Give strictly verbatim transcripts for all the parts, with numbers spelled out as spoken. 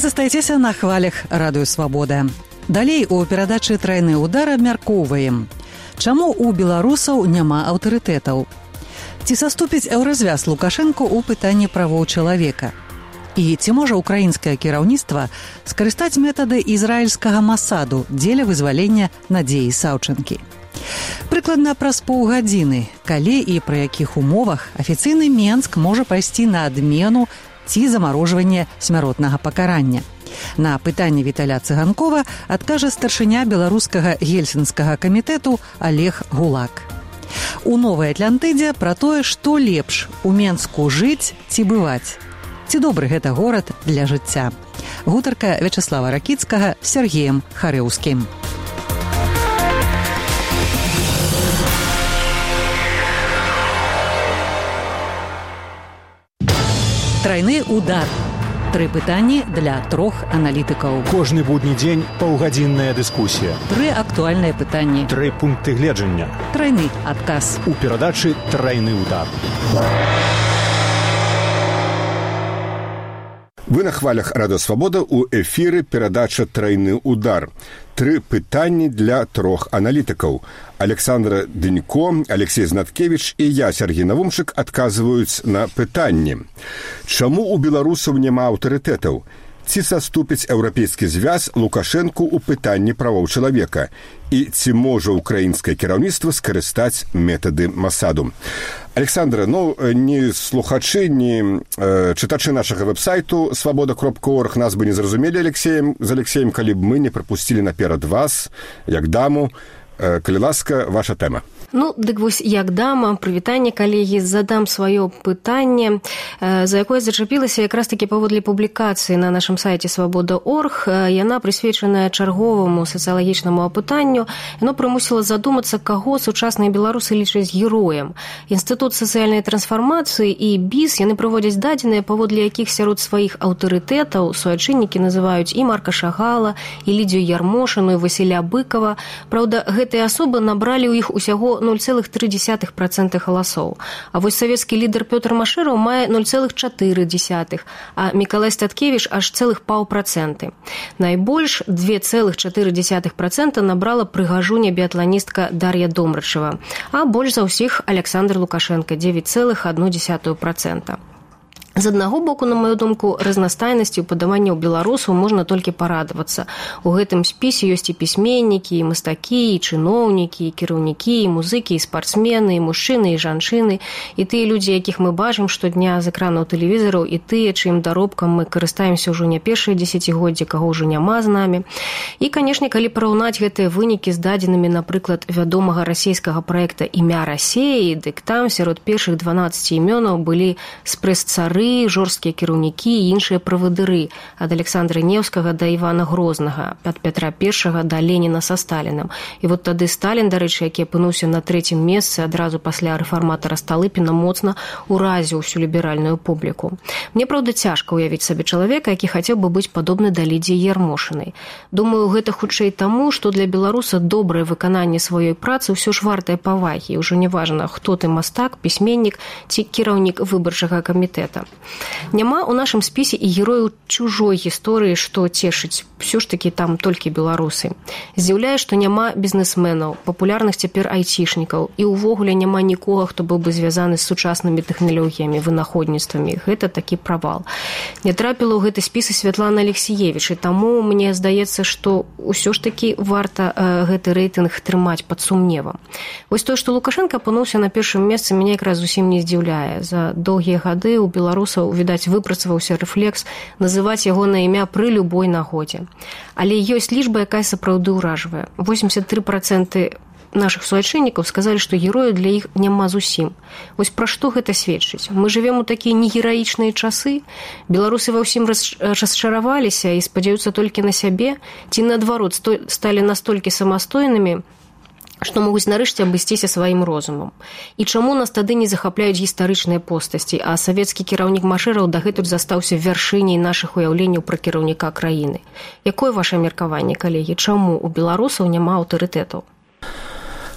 застаецеся на хвалях Радыё Свабода. Далей у перадачы «Трайны ўдар» абмяркоўваем. Чаму у беларусаў няма аўтарытэтаў? Ці саступіць еўразвяз Лукашэнку ў пытанні правоў чалавека? І ці можа украінскае кіраўніцтва скарыстаць метады ізраільскага Масаду дзеля вызвалення Надзеі Саўчэнкі? Прыкладна праз паўгадзіны, калі і пры якіх умовах афіцыйны Менск можа пайсці на адмену ці замарожванне смяротнага пакарання. На пытанне Віталя Цыганкова адкажа старшыня беларускага гельсінскага камітэту Олег Гулак. У Новай Атлантыдзе пра тое, што лепш у Менску жыць ці бываць. Ці добры гэта горад для жыцця. Гутарка Вячаслава Ракіцкага з Сергеем Харэўскім. Трайны удар. Тры пытанні для трох аналітыкаў. Кожны будні дзень паўгадзінная дыскусія. Тры актуальныя пытанні. Тры пункты гледжання. Трайны адказ. У перадачы «Трайны удар». Вы на хвалях Радыё Свабода, у эфіры перадача «Трайны удар». Тры пытанні для трох аналітыкаў. Александра Дынько, Алексей Знаткевич і я, Сергей Навумчык, адказваюць на пытанні. Чаму у беларусаў няма аўтарытэтаў? Ці саступіць еўрапейскі звяз Лукашэнку ў пытанні правоў чалавека? І ці можа украінскае кіраўніцтва скарыстаць метады Масаду? Александра, ну, ні слухачы, ні э, чытачы нашага вэб-сайту свабода кропка орг нас бы не зразумелі Алексеем, з Алексеем, калі б мы не прапусцілі наперад вас, як даму. Э, калі ласка, ваша тэма. Ну, дык вось, як дама, прывітанне, калегі, задам сваё пытанне, за якое зачапілася якраз такі паводле публікацыі на нашым сайце свабода кропка орг. Яна прысвечаная чарговаму сацыялагічнаму апытанню. Яно прымусіла задумацца, каго сучасныя беларусы лічаць героем. Інстытут сацыяльнай трансфармацыі і БІС, яны прыводзяць дадзеныя, паводле якіх сярод сваіх аўтарытэтаў суайчыннікі называюць і Марка Шагала, і Лідзію Ярмошыну, і Васіля Быкова. Праўда, гэтыя асобы набралі ў іх усяго нуль цэлых тры дзесятых працэнта галасоў. А вось савецкі лідар Пётр Машэраў мае нуль цэлых чатыры дзесятых, а Мікалай Статкевіч аж цэлых паўпрацэнты. Найбольш два цэлых чатыры дзесятых працэнта набрала прыгажуня біятланістка Дар'я Домрачева, а больш за ўсіх Александр Лукашенко дзевяць цэлых адну дзесятую працэнта. З аднаго боку, на маю думку, разнастайнасцю падаванняў беларусаў можна толькі парадавацца. У гэтым спісе ёсць і пісьменнікі, і мастакі, і чыноўнікі, і кіраўнікі, і музыкі, і спартсмены, і мужчыны, і жанчыны, і тыя людзі, якіх мы бачым штодня з экранаў тэлевізараў, і тыя, чым даробкам мы карыстаемся ўжо не першае дзесяцігоддзе, каго ўжо няма з намі. І, канешне, калі параўнаць гэтыя вынікі з дадзенымі, напрыклад, вядомага расійскага праекта «Імя Расеі», дык там сярод першых дванаццаці імёнаў былі спрэс-цары, жорсткія кіраўнікі і іншыя правадыры ад Александра Неўскага да Івана Грознага, ад Пятра Першага да Леніна са Сталінам. І вот тады Сталін, дарэчы, які апынуўся на трэцім месцы адразу пасля рэфарматара Сталыпіна, моцна уразіў усю ліберальную публіку. Мне, праўда, цяжка ўявіць сабе чалавека, які хацеў бы быць падобны да Лідзіі Ярмошынай. Думаю, гэта хутчэй таму, што для беларуса добрае выкананне сваёй працы ўсё ж вартае павагі. І ўжо не важна, хто ты мастак, пісьменнік ці кіраўнік выбарчага камітэта. Няма ў нашым спісе і герояў чужой гісторыі, што цешыць. Усё ж такі там толькі беларусы. Здзіўляе, што няма бізнесменаў, папулярных цяпер айцішнікаў, і ўвогуле няма нікога, хто быў бы звязаны з сучаснымі тэхналогіямі, вынаходніцтвамі. Гэта такі правал. Не трапіла ў гэты спіс і Святлана Алексіевіч, і таму мне здаецца, што ўсё ж такі варта э, гэты рэйтынг трымаць пад сумневам. Вось тое, што Лукашенко апынуўся на першым месцы, мяне якраз зусім не здзіўляе. За доўгія гады ў беларусаў, відаць, выпрацаваўся рэфлекс называць яго на імя пры любой нагодзе. Але ёсць лічба, якая сапраўды ўражвае. восемьдесят три процента нашых суайчыннікаў сказалі, што герояў для іх няма зусім. Вось пра што гэта сведчыць? Мы жывем у такія негераічныя часы? Беларусы ва ўсім расчараваліся і спадзяюцца толькі на сябе? Ці, наадварот, сталі настолькі самастойнымі, што могуць нарэшце абысціся сваім розумам. І чаму нас тады не захапляюць гістарычныя постасці, а савецкі кіраўнік Машэраў дагэтуль застаўся вяршыняй нашых уяўленняў пра кіраўніка краіны? Якое ваша меркаванне, калегі? Чаму у беларусаў няма аўтарытэтаў?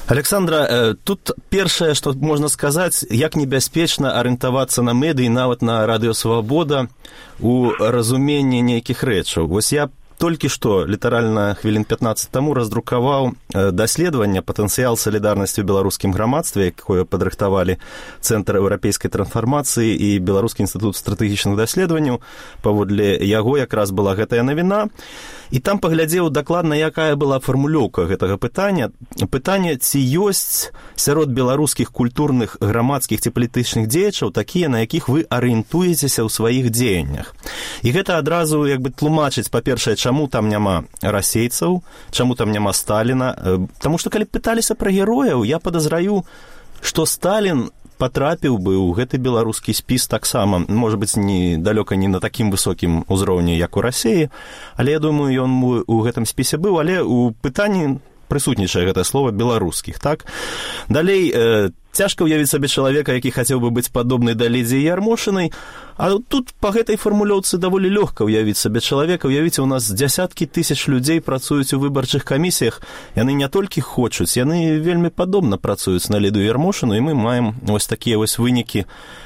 Александра, тут першае, што можна сказаць, як небяспечна арыентавацца на медыі, нават на радыё «Свабода» у разуменні нейкіх рэчаў. Вось я толькі што, літаральна хвілін пятнаццаць таму, раздрукаваў даследаванне «Патэнцыял салідарнасці ў беларускім грамадстве», якое падрыхтавалі Цэнтр еўрапейскай трансфармацыі і Беларускі інстытут стратэгічных даследаванняў. Паводле яго якраз была гэтая навіна. І там паглядзеў дакладна, якая была фармулёўка гэтага пытання. Пытанне, ці ёсць сярод беларускіх культурных, грамадскіх ці палітычных дзеячаў такія, на якіх вы арыентуецеся ў сваіх дзеяннях. І гэта адразу як бы тлумачыць, па-першае, чаму там няма расейцаў, чаму там няма Сталіна. Таму што калі пыталіся пра герояў, я падазраю, што Сталін патрапіў бы ў гэты беларускі спіс таксама, можа быць, не далёка не на такім высокім узроўні, як у Расіі, але я думаю, ён у гэтым спісе быў, але ў пытанні прысутнічае гэтае слова беларускіх, так? Далей, э, цяжка ўявіць сабе чалавека, які хацеў бы быць падобны да Лідзіі Ярмошынай, а тут па гэтай фармулёўцы даволі лёгка ўявіць сабе чалавека. Уявіце, у нас дзясяткі тысяч людзей працуюць у выбарчых камісіях, яны не толькі хочуць, яны вельмі падобна працуюць на Лідію Ярмошыну, і мы маем вось такія вось вынікі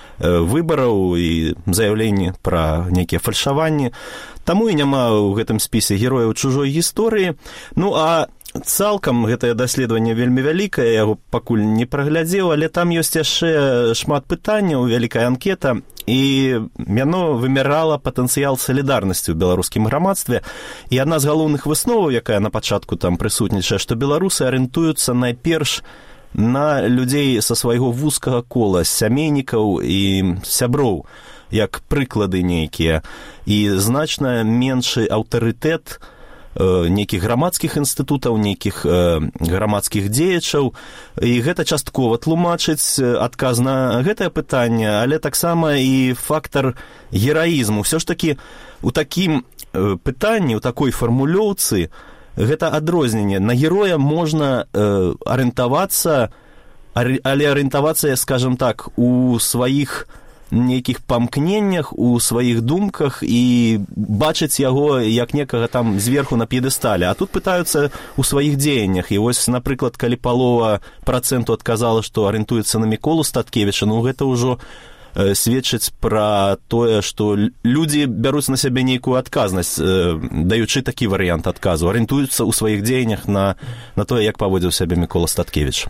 выбараў і заяўленні пра нейкія фальшаванні. Таму і няма ў гэтым спісе герояў чужой гісторыі. Ну, а цалкам гэтае даследаванне вельмі вялікае, я яго пакуль не праглядзеў, але там ёсць яшчэ шмат пытанняў, вялікая анкета, і яно вымярала патэнцыял салідарнасці ў беларускім грамадстве. І адна з галоўных высноваў, якая на пачатку там прысутнічае, што беларусы арыентуюцца найперш на людзей са свайго вузкага кола, сямейнікаў і сяброў, як прыклады нейкія, і значна меншы аўтарытэт нейкіх грамадскіх інстытутаў, нейкіх грамадскіх дзеячаў, і гэта часткова тлумачыць адказ на гэтае пытанне, але таксама і фактар гераізму. Усё ж такі у такім пытанні, у такой фармулёўцы, гэта адрозненне. На героя можна э, арыентавацца, але арыентавацца, скажем так, у сваіх нейкіх памкненнях, у сваіх думках і бачыць яго як некага там зверху на п'едэстале. А тут пытаюцца у сваіх дзеяннях. І вось, напрыклад, калі палова працэнту адказала, што арыентуецца на Міколу Статкевіча, ну гэта ўжо сведчыць пра тое, што людзі бяруць на сябе нейкую адказнасць, даючы такі варыянт адказу, арыентуюцца ў сваіх дзеяннях на, на тое, як паводзіў сябе Мікола Статкевіч.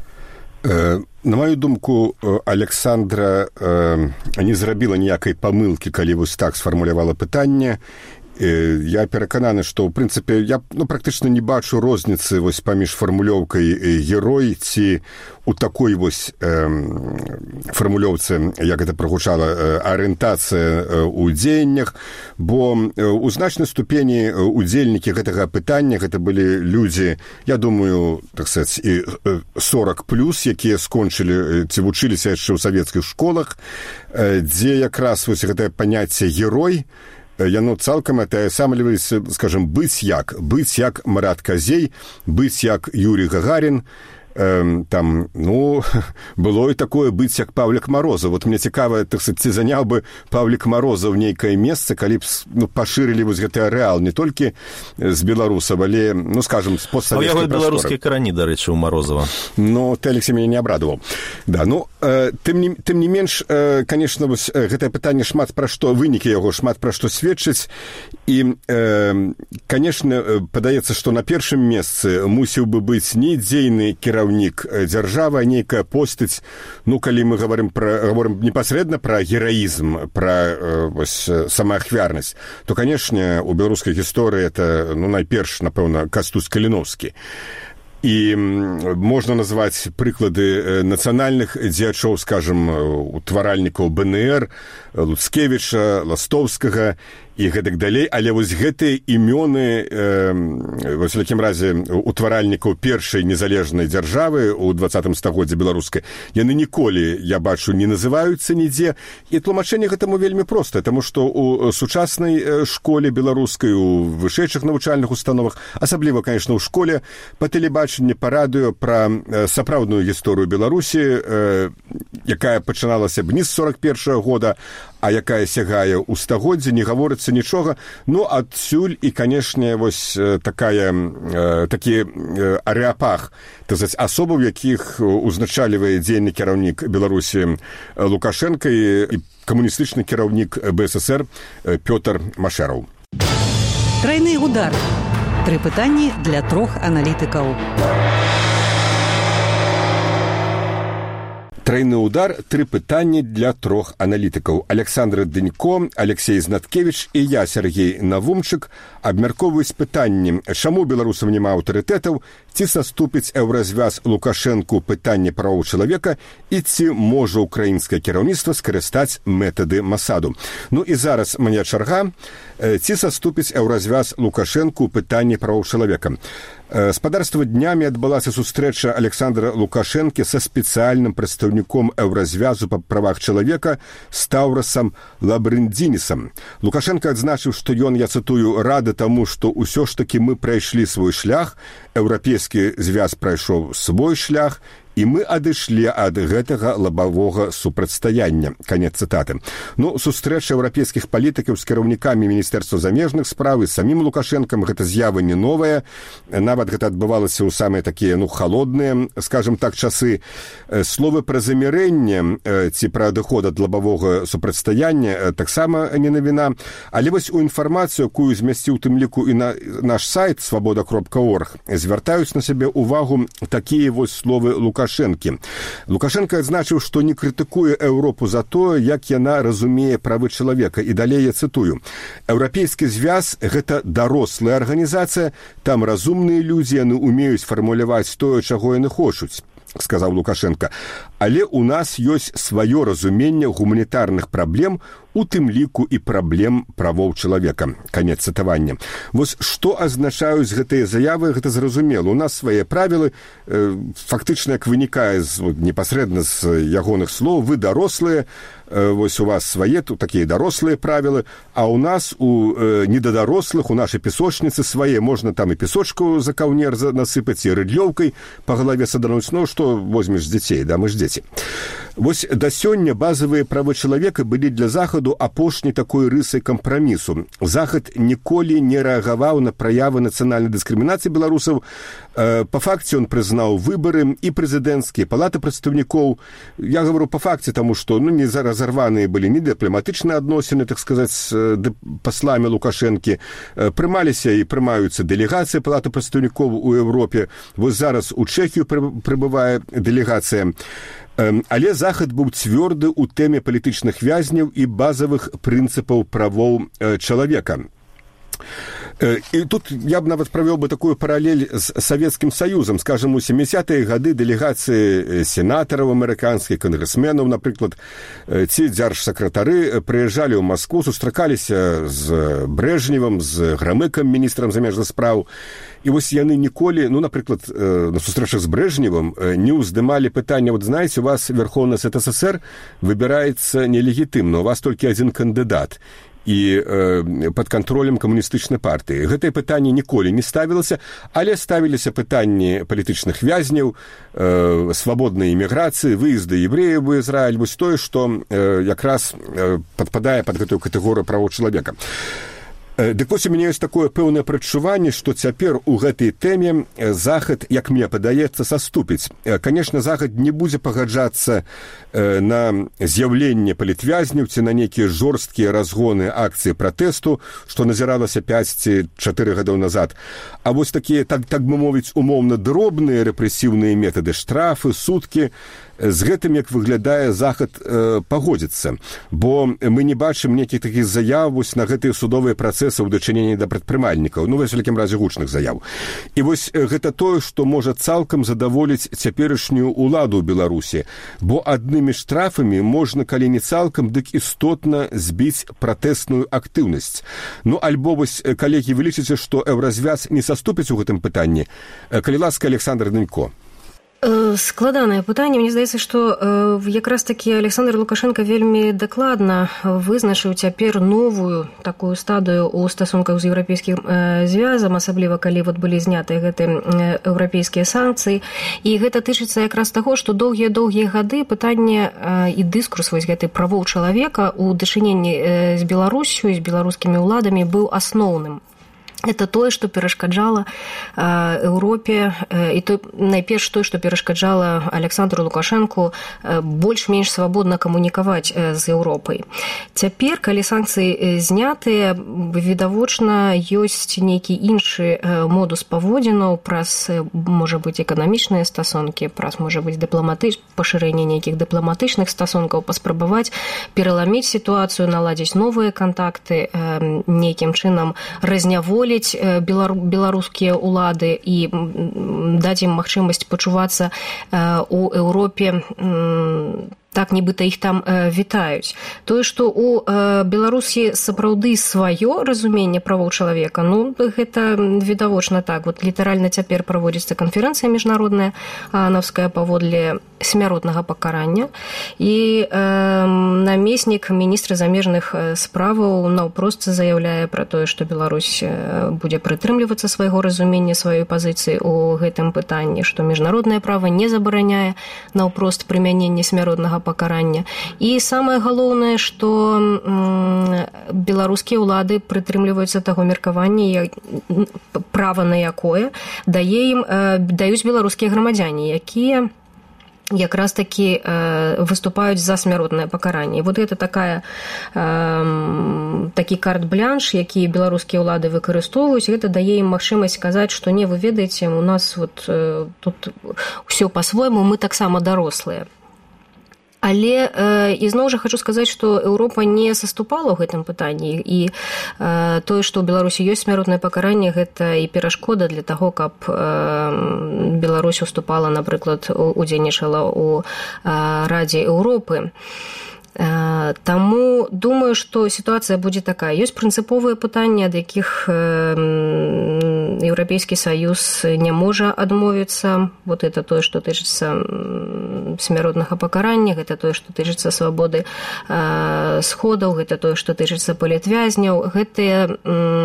На маю думку, Александра не зрабіла ніякай памылкі, калі вось так сфармулявала пытанне. Я перакананы, што, ў прынцыпе, я ну, практычна не бачу розніцы вось паміж фармулёўкай герой ці у такой вось э, фармулёўцы, як гэта прагучала, арыентацыя ў дзеяннях, бо у значнай ступені удзельнікі гэтага пытання гэта былі людзі, я думаю, так сказаць, і сорок плюс, якія скончылі ці вучыліся яшчэ ў савецкіх школах, дзе якраз вось гэтае паняцце герой, яно цалкам атаясамліваецца, скажем, быць як, быць як Марат Казей, быць як Юрий Гагарин, э, там, ну, было і такое быць як Павлік Марозаў. Вот мне цікава, так сказать, ці заняў бы Павлік Марозаў нейкае месца, калі б ну, пашырылі вось гэты арэал не толькі з беларусаў, але, ну, скажем, з постсавецкай прасторы. А яго беларускія карані, дарэчы, у Марозава. Ну, ты, Алексей, мяне не абрадаваў. Да, ну, э, тым, не, тым не менш, э, конечно, вось гэтае пытанне шмат пра што, вынікі яго шмат пра што сведчыць. І, э, конечно, падаецца, што на першым месцы мусіў бы быць не дзейны кіраўнік дзяржавы, а нейкая постаць, ну, калі мы говорим пра, говорим непасрэдна пра гераізм, пра э, вось, самаахвярнасць, то, конечно, у беларускай гісторыі это, ну, найперш, напэўна, Кастусь Каліновскі. І можна назваць прыклады нацыянальных дзеячоў, скажем, утваральнікаў бэ эн эр, Луцкевіча, Ластовскага і гэтак далей, але вось гэтыя імёны, э, во всякім разе, утваральнікаў першай незалежнай дзяржавы ў двадцатым стагоддзі беларускай, яны ніколі, я бачу, не называюцца нідзе, і тлумачэнне гэтаму вельмі проста, таму што ў сучаснай школе беларускай, у вышэйшых навучальных установах, асабліва, конечно, ў школе, па тэлебачанні, па радыё пра сапраўдную гісторыю Беларусі, э, якая пачыналася б не з сорок першага года, а якая сягае ў стагоддзе, не гаворыцца застаецца нічога. Ну, адсюль і, канешне, вось такая, такі арэапах, так сказаць, асобаў, якіх узначальвае дзейны кіраўнік Беларусі Лукашенко і камуністычны кіраўнік БССР Пётр Машэраў. Трайны удар. Тры пытанні для трох аналітыкаў. Трайны удар, тры пытанні для трох аналітыкаў. Александр Дынько, Алексей Знаткевич і я, Сергей Навумчык, абмяркоўваюць пытанні, чаму беларусам няма аўтарытэтаў, ці саступіць еўразвяз Лукашэнку пытанне правоў чалавека і ці можа ўкраінскае кіраўніцтва скарыстаць метады Масаду. Ну і зараз мне чарга, ці саступіць еўразвяз Лукашэнку пытанне правоў чалавека. Спадарства днямі адбылася сустрэча Александра Лукашэнкі са спецыяльным прадстаўніком еўразвязу па правах чалавека Стаўрасам Лабрындзінісам. Лукашенко адзначыў, што ён, я цытую, рады таму, што ўсё ж такі мы прайшлі свой шлях, еўрапейскі звяз прайшоў свой шлях, і мы адышлі ад гэтага лабавога супрацьстаяння. Канец цытаты. Ну, сустрэча еўрапейскіх палітыкаў з кіраўнікамі Міністэрства замежных спраў і самім Лукашэнкам гэта з'ява не новая. Нават гэта адбывалася ў самыя такія, ну, халодныя, скажем так, часы. Словы пра замірэнне ці пра адыход ад лабавога супрацьстаяння таксама не навіна. Але вось у інфармацыю, якую змясціў тым ліку і на наш сайт свабода кропка орг, звяртаюць на сябе ўвагу такія вось словы Лукашэнкі. Лукашенко адзначыў, што не крытыкуе Еўропу за тое, як яна разумее правы чалавека. І далей я цытую. Еўрапейскі звяз – гэта дарослая арганізацыя, там разумныя людзі, яны умеюць фармуляваць тое, чаго яны хочуць, сказаў Лукашенко. Але ў нас ёсць сваё разуменне гуманітарных праблем, у тым ліку і праблем правоў чалавека. Канец цытавання. Вось што азначаюць гэтыя заявы, гэта зразумела. У нас свае правілы, э, фактычна, як вынікае з, вот, непасрэдна з ягоных слоў, вы дарослыя, э, вось у вас свае, тут такія дарослыя правілы, а у нас, у э, недадарослых, у нашай песочніцы свае, можна там і песочку за каўнер насыпаць, і рыдлёўкай па галаве садануць, ну, што возьмеш з дзяцей, да, мы ж дзеці. Вось да сёння базавыя правы чалавека былі для Захаду апошняй такой рысай кампрамісу. Захад ніколі не рэагаваў на праявы нацыянальнай дыскрымінацыі беларусаў. Э, па факце ён прызнаў выбары і прэзідэнцкія палаты прадстаўнікоў. Я гавару па факце, таму што, ну, не разарваныя былі ні дыпламатычныя адносіны, так сказаць, з пасламі Лукашэнкі. Э, прымаліся і прымаюцца дэлегацыі палаты прадстаўнікоў у Еўропе. Вось зараз у Чэхію прыбывае дэлегацыя. Але Захад быў цвёрды ў тэме палітычных вязняў і базавых прынцыпаў правоў чалавека. І тут я б нават правёў бы такую паралель з Савецкім Саюзам. Скажем, у сямідзесятыя гады дэлегацыі сенатараў амерыканскіх, кангрэсменаў, напрыклад, ці дзяржсакратары прыязджалі ў Маскву, сустракаліся з Брэжневым, з Грамыкам, міністрам замежных спраў. І вось яны ніколі, ну, напрыклад, на сустрэчах з Брэжневым не ўздымалі пытанне, вот знаеце, у вас Верховный Совет СССР выбіраецца нелегітымна, у вас толькі адзін кандыдат і э, пад кантролем камуністычнай партыі. Гэтае пытанне ніколі не ставілася, але ставіліся пытанні палітычных вязняў, э, свабоднай іміграцыі, выезда евреяў у Ізраіль, вось тое, што э, якраз э, падпадае пад гэтую катэгорыю правоў чалавека. Дык вось у мяне ёсць такое пэўнае прадчуванне, што цяпер у гэтай тэме Захад, як мне падаецца, саступіць. Канешне, Захад не будзе пагаджацца на з'яўленне палітвязняў ці на нейкія жорсткія разгоны акцыі пратэсту, што назіралася пяць ці чатыры гадоў назад. А вось такія, так, так бы мовіць, умоўна дробныя рэпрэсіўныя метады, штрафы, суткі, з гэтым, як выглядае, Захад э, пагодзіцца. Бо мы не бачым нейкіх такіх заяў вось на гэтыя судовыя працэсы ў дачыненні да прадпрымальнікаў, ну, вось, у вялікім разе, гучных заяў. І вось гэта тое, што можа цалкам задаволіць цяперашнюю ўладу ў Беларусі, бо аднымі штрафамі можна, калі не цалкам, дык істотна збіць пратэсную актыўнасць. Ну, альбо вось, калегі, вы лічыце, што еўразвяз не саступіць у гэтым пытанні? Калі ласка, Александр Дынько. Складанае пытанне. Мне здаецца, што якраз такі Александр Лукашенко вельмі дакладна вызначыў цяпер новую такую стадыю ў стасунках з еўрапейскім звязам, асабліва калі вот былі знятыя гэтыя еўрапейскія санкцыі. І гэта тычыцца якраз таго, што доўгія-доўгія гады пытанне і дыскурс вось гэтай правоў чалавека ў дачыненні з Беларусю і з беларускімі ўладамі быў асноўным. Это тое, што перашкаджала Еўропе, і то, найперш тое, што перашкаджала Александру Лукашэнку больш-менш свабодна камунікаваць з Еўропай. Цяпер, калі санкцыі знятыя, відавочна, ёсць нейкі іншы модус паводзінаў праз, можа быць, эканамічныя стасункі, праз, можа быць, дыпламатыч... пашырэнне нейкіх дыпламатычных стасункаў, паспрабаваць пераламіць сітуацыю, наладзіць новыя кантакты, нейкім чынам разняволіць беларускія ўлады і даць ім магчымасць пачувацца ў Еўропе так, нібыта іх там вітаюць. Тое, што ў Беларусі сапраўды сваё разуменне правоў чалавека, ну, гэта відавочна так. Вот літаральна цяпер праводзіцца канферэнцыя міжнародная аанаўская паводле смяротнага пакарання. І э, намеснік міністра замежных справаў наўпрост заяўляе пра тое, што Беларусь будзе прытрымлівацца свайго разумення, сваёй пазіцыі ў гэтым пытанні, што міжнароднае права не забараняе наўпрост прымяненне смяротнага пакарання. І самае галоўнае, што беларускія ўлады прытрымліваюцца таго меркавання, права на якое дае ім, даюць беларускія грамадзяне, якія якраз такі э, выступаюць за смяротнае пакаранне. І вот гэта такая, э, такі карт-блянш, які беларускія ўлады выкарыстоўваюць, гэта дае ім магчымасць сказаць, што не, вы ведаеце, у нас вот, э, тут ўсё па-свойму, мы таксама дарослыя. Але э, ізноў жа хочу сказаць, што Еўропа не саступала ў гэтым пытанні, і э, тое, што ў Беларусі ёсць смяротнае пакаранне, гэта і перашкода для таго, каб э, Беларусь уступала, напрыклад, удзельнічала ў э, Радзе Еўропы. Таму думаю, што сітуацыя будзе такая. Ёсць прынцыповыя пытанні, ад якіх Еўрапейскі Саюз не можа адмовіцца. Вот это тое, што тычыцца смяротнага пакарання, гэта тое, што тычыцца свабоды сходаў, гэта тое, што тычыцца палітвязняў. Гэтыя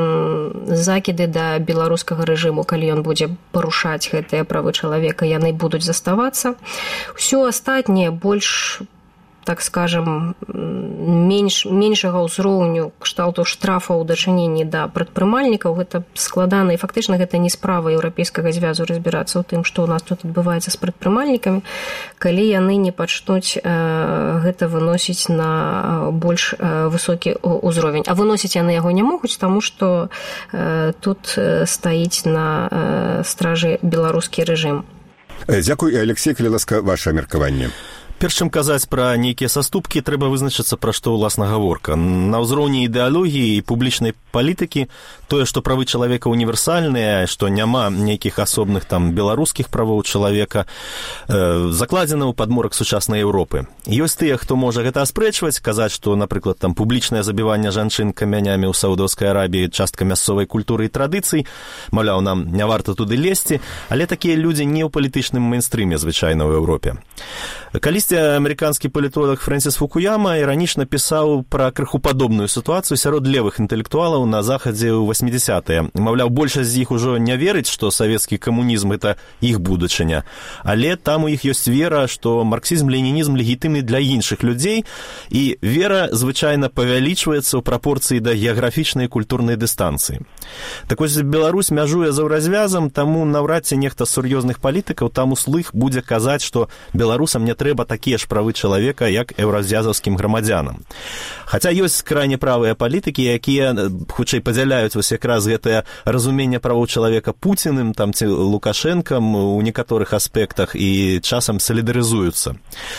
закіды да беларускага рэжыму, калі ён будзе парушаць гэтыя правы чалавека, яны будуць заставацца. Усё астатняе больш, так скажем, менш, меншага ўзроўню кшталту штрафаў у дачыненні да прадпрымальнікаў, гэта складана, і фактычна гэта не справа еўрапейскага звязу разбірацца ў тым, што ў нас тут адбываецца з прадпрымальнікамі, калі яны не пачнуць э, гэта выносіць на больш э, высокі ўзровень. А выносіць яны яго не могуць, таму што э, тут стаіць на э, стражы беларускі рэжым. Дзякуй, Алексей, калі ласка, ваше меркаванне. Перш чым казаць пра нейкія саступкі, трэба вызначыцца, пра што ўласна гаворка. На ўзроўні ідэалогіі і публічнай палітыкі тое, што правы чалавека універсальныя, што няма нейкіх асобных там беларускіх правоў чалавека, э, закладзена ў падмурак сучаснай Еўропы. Ёсць тыя, хто можа гэта аспрэчваць, казаць, што, напрыклад, там публічнае забіванне жанчын камянямі ў Саудаўскай Арабіі частка мясцовай культуры і традыцый, маўляў, нам не варта туды лезці, але такія людзі не ў палітычным мейнстрыме звычайна ў Еўропе. Калісьці амерыканскі палітолог Фрэнсіс Фукуяма іранічна пісаў пра крыху падобную сітуацыю сярод левых інтэлектуалаў на захадзе ў восьмідзясятыя. Маўляў, большасць з іх ужо не верыць, што савецкі камунізм – гэта іх будучыня. Але там у іх ёсць вера, што марксізм-ленінізм легітымны для іншых людзей, і вера звычайна павялічваецца ў прапорцыі да геаграфічнай і культурнай дыстанцыі. Так вось, Беларусь мяжуе за развязам, таму наўрад ці нехта з сур'ёзных палітыкаў там услых будзе казаць, што беларусам не трэба такія ж правы чалавека, як еўразвязаўскім грамадзянам. Хаця ёсць крайне правыя палітыкі, якія хутчэй падзяляюць вось якраз гэтае разуменне правоў чалавека Пуціным, там ці Лукашэнкам у некаторых аспектах і часам салідарызуюцца.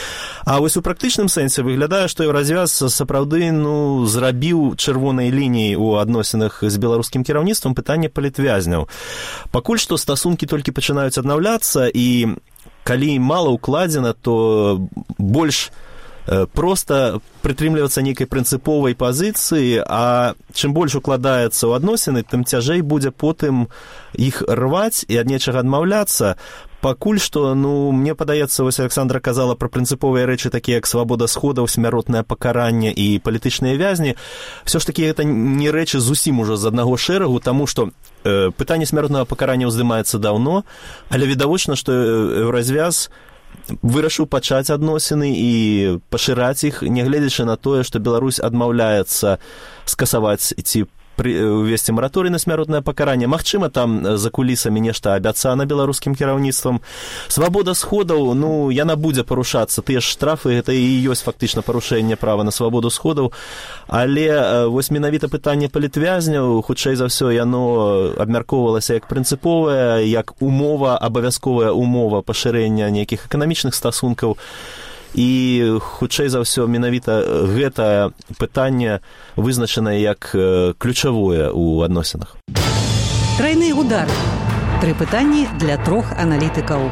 А вось у практычным сэнсе выглядае, што еўразвяз сапраўды ну, зрабіў чырвонай лініяй у адносінах з беларускім кіраўніцтвам пытанне палітвязняў. Пакуль што стасункі толькі пачынаюць аднаўляцца, і калі мала ўкладзена, то больш просто прытрымлівацца нейкай прынцыповай пазіцыі, а чым больш укладаецца ў адносіны, тым цяжэй будзе потым іх рваць і ад нечага адмаўляцца. Пакуль што, ну, мне падаецца, вось Александра казала пра прынцыповыя рэчы, такія як свабода сходаў, смяротнае пакаранне і палітычныя вязні. Всё ж такі гэта не рэчы зусім ужо з аднаго шэрагу, таму што э, пытанне смяротнага пакарання ўздымаецца даўно, але відавочна, што еўразвяз вырашыў пачаць адносіны і пашыраць іх, нягледзячы на тое, што Беларусь адмаўляецца скасаваць ці увесці мараторый на смяротнае пакаранне. Магчыма, там за кулісамі нешта абяцана беларускім кіраўніцтвам. Свабода сходаў, ну, яна будзе парушацца. Тыя ж штрафы, гэта і ёсць фактычна парушэнне права на свабоду сходаў. Але вось менавіта пытанне палітвязняў, хутчэй за ўсё, яно абмяркоўвалася як прынцыповая, як умова, абавязковая умова пашырэння нейкіх эканамічных стасункаў. І, хутчэй за ўсё, менавіта гэта пытанне вызначана як ключавое ў адносінах. Трайны удар. Тры пытанні для трох аналітыкаў.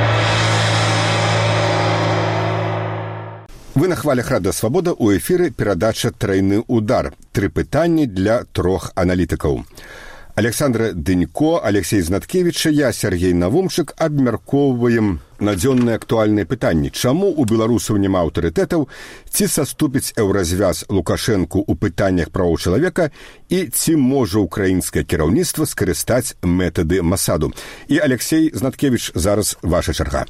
Вы на хвалях Радыё Свабода, у эфіры перадача «Трайны удар». Тры пытанні для трох аналітыкаў. Александра Дынько, Алексей Знаткевич, я, Сергей Навумчык, абмяркоўваем надзённыя актуальныя пытанні. Чаму у беларусаў няма аўтарытэтаў, ці саступіць еўразвяз Лукашэнку ў пытаннях правоў чалавека і ці можа ўкраінскае кіраўніцтва скарыстаць метады Масаду. І, Алексей Знаткевич, зараз ваша чарга.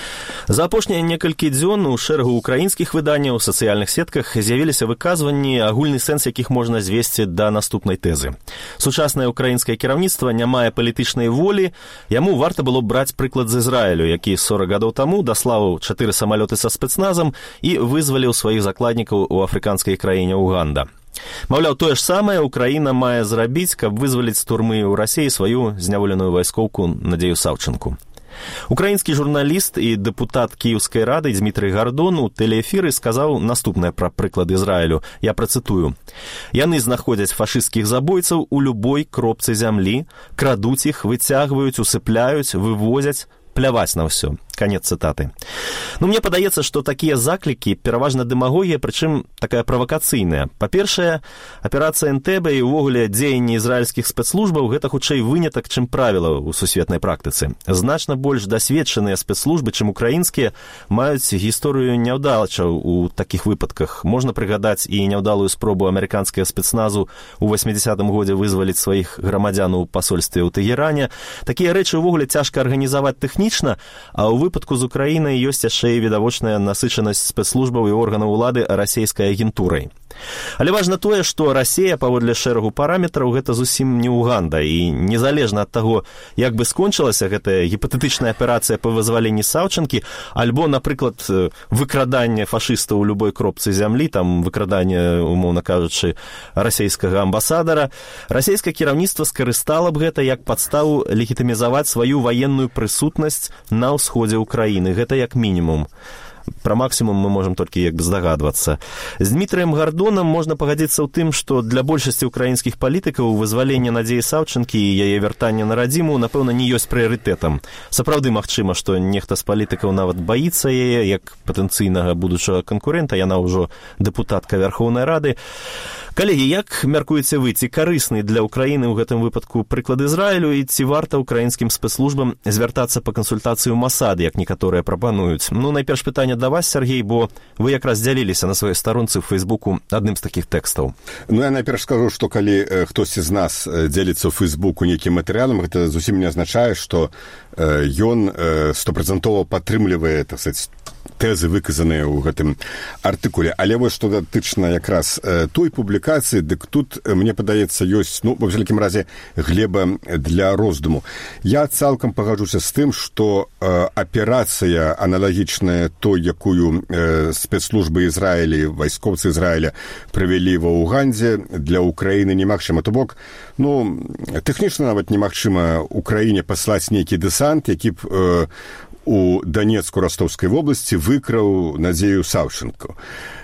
За апошнія некалькі дзён у шэрагу украінскіх выданняў у сацыяльных сетках з'явіліся выказванні, агульны сэнс якіх можна звесці да наступнай тэзы. Сучаснае украінскае кіраўніцтва не мае палітычнай волі, яму варта было браць прыклад з Ізраілю, які сорок гадоў таму даслаў чатыры самалёты са спецназам і вызваліў сваіх закладнікаў у афрыканскай краіне Уганда. Маўляў, тое ж самае Украіна мае зрабіць, каб вызваліць з турмы ў Расіі сваю зняволеную вайскоўку Надзею Саўчынку. Украінскі журналіст і дэпутат Кіеўскай рады Дзмітрый Гардон у тэлеэфіры сказаў наступнае пра прыклад Ізраілю. Я працытую. Яны знаходзяць фашысцкіх забойцаў у любой кропцы зямлі, крадуць іх, выцягваюць, усыпляюць, вывозяць, пляваць на ўсё. Канец цытаты. Ну, мне падаецца, што такія заклікі пераважна дэмагогія, прычым такая правакацыйная. Па-першае, аперацыя Энтэбе і ўвогуле дзеянні ізраільскіх спецслужбаў гэта хутчэй вынятак, чым правіла ў сусветнай практыцы. Значна больш дасведчаныя спецслужбы, чым украінскія, маюць гісторыю няўдалачаў у такіх выпадках. Можна прыгадаць і няўдалую спробу амерыканскага спецназу ў восьмідзесятым годзе вызваліць сваіх грамадзян у пасольстве ў Тэгеране. Такія рэчы ўвогуле цяжка арганізаваць тэхнічна, а ў выпадку з Украінай ёсць яшчэ і відавочная насычанасць спецслужбаў і органаў улады расейскай агентурай. Але важна тое, што Расія, паводле шэрагу параметраў, гэта зусім не Уганда, і незалежна ад таго, як бы скончылася гэтая гіпатэтычная аперацыя па вызваленні Саўчынкі, альбо, напрыклад, выкраданне фашыстаў у любой кропцы зямлі, там выкраданне, умоўна кажучы, расейскага амбасадара, расейскае кіраўніцтва скарыстала б гэта як падставу легітымізаваць сваю ваенную прысутнасць на ўсходзе Украіны. Гэта як мінімум. Пра максімум мы можам толькі як бы здагадвацца. З Дмітрыем Гардонам можна пагадзіцца ў тым, што для большасці ўкраінскіх палітыкаў вызваленне Надзеі Саўчынкі і яе вяртанне на радзіму, напэўна, не ёсць прыярытэтам. Сапраўды магчыма, што нехта з палітыкаў нават баіцца яе, як патэнцыйнага будучага канкурэнта, яна ўжо дэпутатка Вярхоўнай Рады. Калегі, як мяркуеце вы, ці карысны для Украіны ў гэтым выпадку прыклад Ізраілю і ці варта ўкраінскім спецслужбам звяртацца па кансультацыю Масад, як некаторыя прапануюць? Ну, найперш пытанне да вас, Сергей, бо вы якраз дзяліліся на сваёй старонцы ў Фейсбуку адным з такіх тэкстаў. Ну, я найперш скажу, што калі э, хтосьці з нас дзеліцца ў Фейсбуку нейкім матэрыялам, гэта зусім не азначае, што э, ён стопрацэнтова э, падтрымлівае, так сказаць, тэзы, выказаныя ў гэтым артыкуле. Але вось што датычна якраз э, той публікацыі, дык тут, э, мне падаецца, ёсць, ну, ва ўсякім разе, глеба для роздуму. Я цалкам пагаджуся з тым, што э, аперацыя аналагічная той, якую э, спецслужбы Ізраілі, вайскоўцы Ізраіля правялі ва Угандзе, для Украіны немагчыма. То бок, ну, тэхнічна нават немагчыма Украіне паслаць нейкі дэсант, які б э, у Данецку-Ростовскай вобласці выкраў Надзею Саўчынку.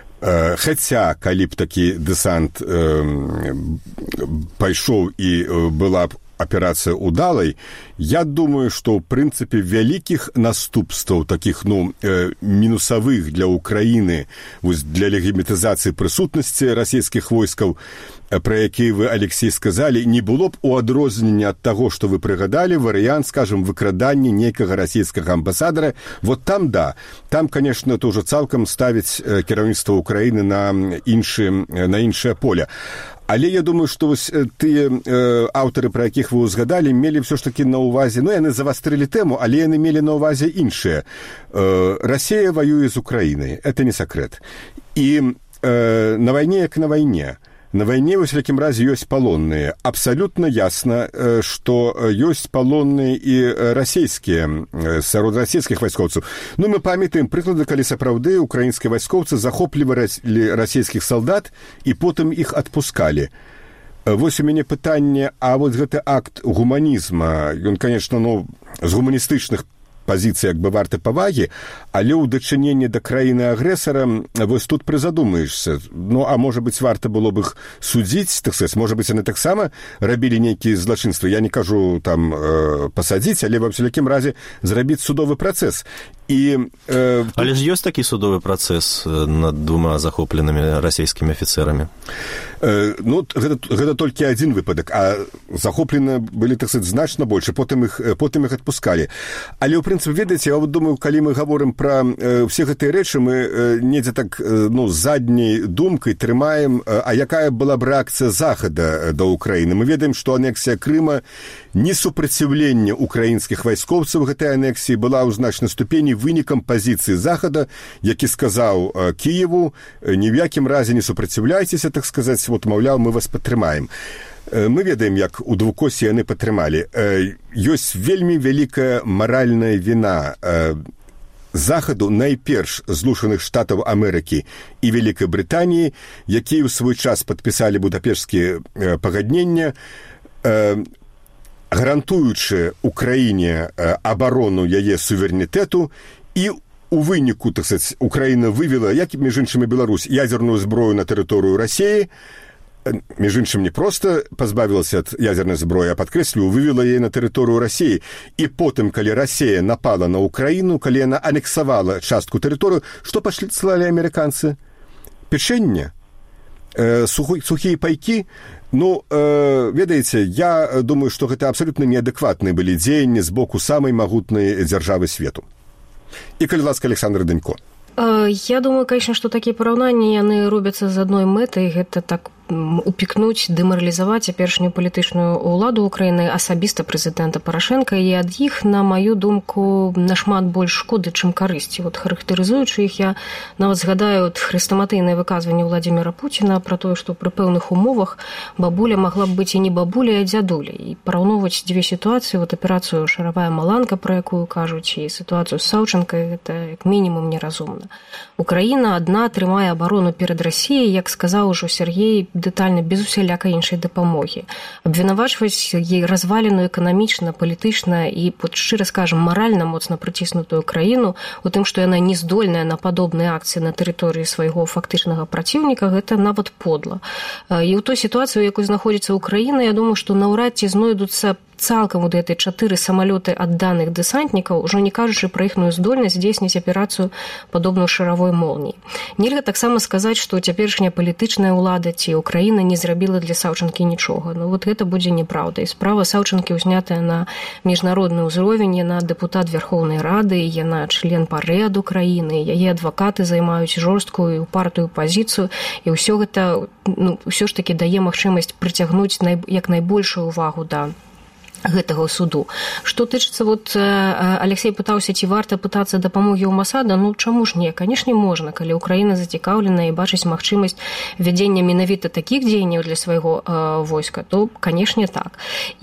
Э, хаця, калі б такі дэсант э, пайшоў і э, была б аперацыя удалай. Я думаю, што ў прынцыпе вялікіх наступстваў такіх ну мінусавых для Украіны для легімітызацыі прысутнасці расійскіх войскаў, пра якія вы, Алексей, сказалі, не было б у адрозненне ад таго, што вы прыгадалі, варыянт, скажем, выкрадання нейкага расійскага амбасадара. Вот там, да, там, конечно, то ўжо цалкам ставіць кіраўніцтва Украіны на іншы, на іншае поле. Але я думаю, што вось тыя э, аўтары, пра якіх вы узгадалі, мелі ўсё ж такі на ўвазе, ну, яны завастрылі тэму, але яны мелі на ўвазе іншае. Э, Расія воюе з Украінай, это не сакрэт. І э, на вайне як на вайне. На вайне, во всякім разе, ёсць палонныя. Абсалютна ясна, што ёсць палонныя і расійскія, сярод расійскіх вайскоўцаў. Ну, мы памятаем прыклады, калі сапраўды украінскія вайскоўцы захоплівалі расійскіх салдат і потым іх адпускалі. Вось у мяне пытанне, а вот гэты акт гуманізма, ён, конечно, ну, з гуманістычных пазіцыі як бы варты павагі, але ў дачыненні да краіны-агрэсара вось тут прызадумаешся. Ну, а можа быць, варта было б іх судзіць, так сказаць, можа быць, яны таксама рабілі нейкія злачынствы. Я не кажу там э, пасадзіць, але ва ўсякім разе зрабіць судовы працэс. І, э, але ж ёсць такі судовы працэс над двума захопленымі расійскімі афіцэрамі? Э, ну, гэта, гэта толькі адзін выпадак, а захоплены былі, так сказаць, значна больш, потым іх, потым іх адпускалі. Але ў прынцыпе, ведаеце, я вот думаю, калі мы гаворым пра э, ўсе гэтыя рэчы, мы э, недзе так э, ну, задняй думкай трымаем, э, а якая была б рэакцыя Захада да Украіны. Мы ведаем, што анексія Крыма, несупраціўленне украінскіх вайскоўцаў гэтай анексіі была ў значнай ступені вынікам пазіцыі Захада, які сказаў э, Кіеву, э, ні в якім разе не супраціўляйцеся, так сказаць, вот, маўляў, мы вас падтрымаем. Мы ведаем, як у двукосі яны падтрымалі. Ёсць вельмі вялікая маральная віна Захаду, найперш Злучаных Штатаў Амерыкі і Вялікай Брытаніі, якія ў свой час падпісалі будапешцкія пагаднення, гарантуючы Украіне абарону яе суверэнітэту, і у выніку, так сказаць, Украіна вывела, як між іншымі Беларусь, ядзерную зброю на тэрыторыю Расіі, між іншым, не проста пазбавілася ад ядзернай зброі, а, падкрэслю, вывела яе на тэрыторыю Расіі. І потым, калі Расія напала на Украіну, калі яна анексавала частку тэрыторыю, што паслалі амерыканцы? Печэнне? Э, сухія пайкі? Ну, э, ведаеце, я думаю, што гэта абсалютна неадэкватныя былі дзеянні з боку самай магутнай дзяржавы свету. І, калі ласка, Александр Данько. Я думаю, конечно, што такія параўнанні яны робяцца з адной мэтай, гэта так упікнуць, дэмаралізаваць цяперашнюю палітычную ўладу Украіны, асабіста прэзідэнта Парашэнка, і ад іх, на маю думку, нашмат больш шкоды, чым карысці. Вот, характарызуючы іх, я нават згадаю от хрэстаматыйнае выказванне Владзіміра Пуціна пра тое, што пры пэўных умовах бабуля магла б быць і не бабуля, а дзядуля. І параўноўваць дзве сітуацыі, вот аперацыю «Шаравая маланка», пра якую кажуць, і сітуацыю з Саўчанкай, гэта як мінімум неразумна. Украіна адна трымае абарону перад Расіяй, як сказаў ужо Сергей, дэтальна, без усялякай іншай дапамогі. Абвінавачваць ей разваленую эканамічна, палітычна і, вот, шчыра скажам, маральна моцна прыціснутую краіну у тым, што яна не здольная на падобныя акцыі на тэрыторыі свайго фактычнага праціўніка, гэта нават подла. І ў той сітуацыі, у якой знаходзіцца Украіна, я думаю, што наўрад ці знойдуцца цалкам вот гэтыя чатыры самалёты адданых дэсантнікаў, ужо не кажучы пра іхную здольнасць здзейсніць аперацыю падобную шаравой молніі. Нельга таксама сказаць, што цяперашняя палітычная ўлада ці Украіна не зрабіла для Саўчанкі нічога. Ну вот гэта будзе неправда. І справа Саўчанкі ўзнятая на міжнародны ўзровень, яна дэпутат Верхоўнай Рады, яна член ПАРЭ ад Украіны, яе адвакаты займаюць жорсткую і упартую пазіцыю, і ўсё гэта, ну, ўсё ж такі дае магчымасць прыцягнуць най... як найбольшую ўвагу да гэтага суду. Што тычыцца, вот Алексей пытаўся, ці варта пытацца дапамогі ў Масада, ну чаму ж не? Канешне, можна, калі Украіна зацікаўлена і бачыць магчымасць вядзення менавіта такіх дзеянняў для свайго э, войска, то, канешне, так.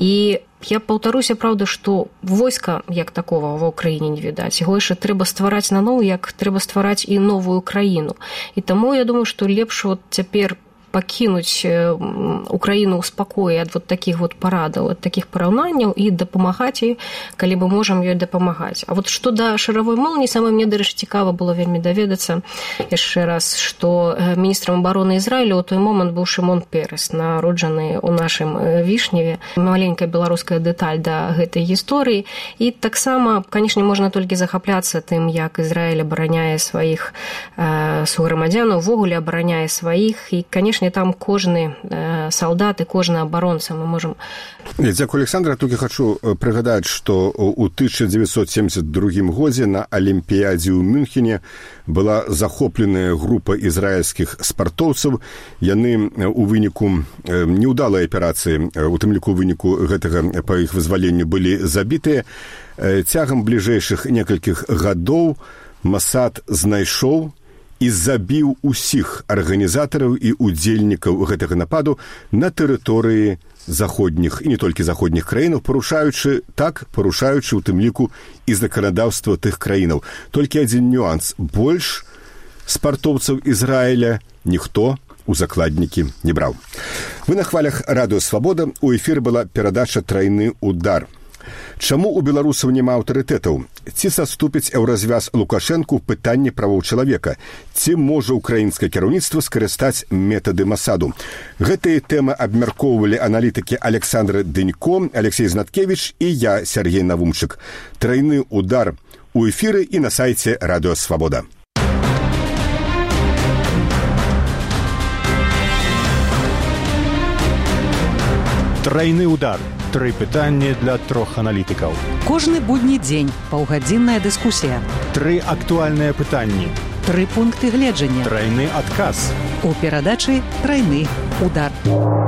І я паўтаруся, праўда, што войска як такого ва ўкраіне не відаць. Яго яшчэ трэба ствараць наноў, як трэба ствараць і новую краіну. І таму я думаю, што лепш вот цяпер пакінуць Украіну ў спакоі ад вот такіх вот парадаў, ад такіх параўнанняў і дапамагаць ёй, калі мы можам ёй дапамагаць. А вот што да шаравой молніі, самое мне, дарэчы, цікава было вельмі даведацца яшчэ раз, што міністрам абароны Ізраілю ў той момант быў Шымон Перес, народжаны ў нашым Вішневе. Маленькая беларуская дэталь да гэтай гісторыі. І таксама, канешне, можна толькі захапляцца тым, як Ізраіль абараняе сваіх э, суграмадзянаў, увогуле абараняе сваіх. І, канешне, там кожны э, салдат і кожны абаронца мы можам... Дзякую, Александра. Толькі хачу прыгадаць, што ў тысяча дзевяцьсот семьдесят другім годзе на Алімпіядзе ў Мюнхене была захопленая група ізраільскіх спартоўцаў. Яны у выніку неўдалай аперацыі, у тым ліку выніку гэтага па іх вызваленню былі забітыя. Цягам бліжэйшых некалькіх гадоў Масад знайшоў і забіў усіх арганізатараў і удзельнікаў гэтага нападу на тэрыторыі заходніх і не толькі заходніх краінаў, парушаючы так, парушаючы у тым ліку і заканадаўства тых краінаў. Толькі адзін нюанс. Больш спартоўцаў Ізраіля ніхто у закладнікі не браў. Вы на хвалях Радыё Свабода. У эфіры была перадача «Трайны удар». Чаму у беларусаў няма аўтарытэтаў? Ці саступіць еўразвяз Лукашэнку ў пытанні правоў чалавека? Ці можа ўкраінскае кіраўніцтва скарыстаць метады Масаду? Гэтыя тэмы абмяркоўвалі аналітыкі Александр Дынько, Алексей Знаткевич і я, Сергей Навумчык. «Трайны удар» у эфіры і на сайце Радыё Свабода. Трайны удар. Тры пытанні для трох аналітыкаў. Кожны будні дзень паўгадзінная дыскусія. Тры актуальныя пытанні. Тры пункты гледжання. Трайны адказ. У перадачы «Трайны удар».